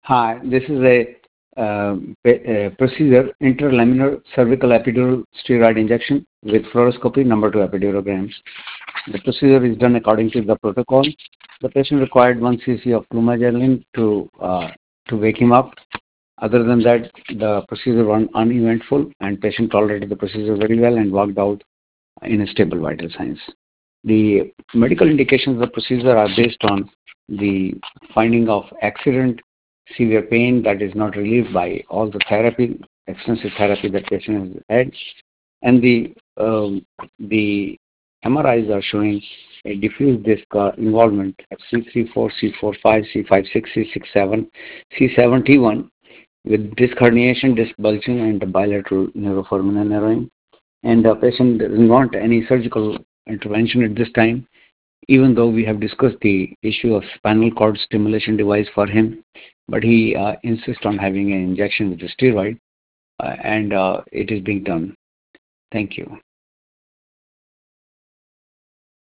Hi, this is a procedure, interlaminar cervical epidural steroid injection with fluoroscopy, number 2 epidurograms. The procedure is done according to the protocol. The patient required 1 cc of flumazenil to wake him up. Other than that, the procedure was uneventful and patient tolerated the procedure very well and walked out in a stable vital signs. The medical indications of the procedure are based on the finding of accident, severe pain that is not relieved by all the therapy, extensive therapy that patient has had, and the MRIs are showing a diffuse disc involvement of C34, C45, C56, C67, C71 with disc herniation, disc bulging, and the bilateral neuroforaminal narrowing. And the patient doesn't want any surgical intervention at this time, even though we have discussed the issue of spinal cord stimulation device for him, but he insists on having an injection with the steroid, and it is being done. Thank you.